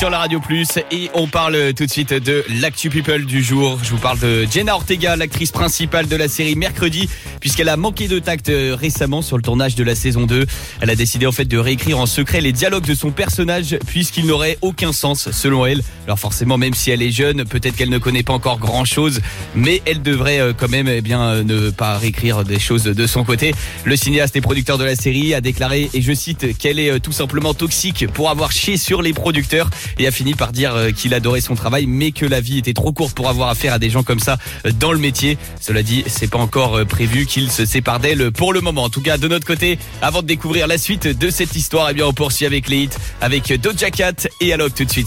sur la Radio Plus et on parle tout de suite de l'actu people du jour. Je vous parle de Jenna Ortega, l'actrice principale de la série Mercredi, puisqu'elle a manqué de tact récemment sur le tournage de la saison 2. Elle a décidé en fait de réécrire en secret les dialogues de son personnage puisqu'ils n'auraient aucun sens selon elle. Alors forcément, même si elle est jeune, peut-être qu'elle ne connaît pas encore grand chose, mais elle devrait quand même ne pas réécrire des choses de son côté. Le cinéaste et producteur de la série a déclaré, et je cite, qu'elle est tout simplement toxique pour avoir chié sur les producteurs, et a fini par dire qu'il adorait son travail mais que la vie était trop courte pour avoir affaire à des gens comme ça dans le métier. Cela dit, c'est pas encore prévu qu'il se sépare d'elle pour le moment. En tout cas, de notre côté, avant de découvrir la suite de cette histoire, on poursuit avec les hits avec Doja Cat et Alok tout de suite.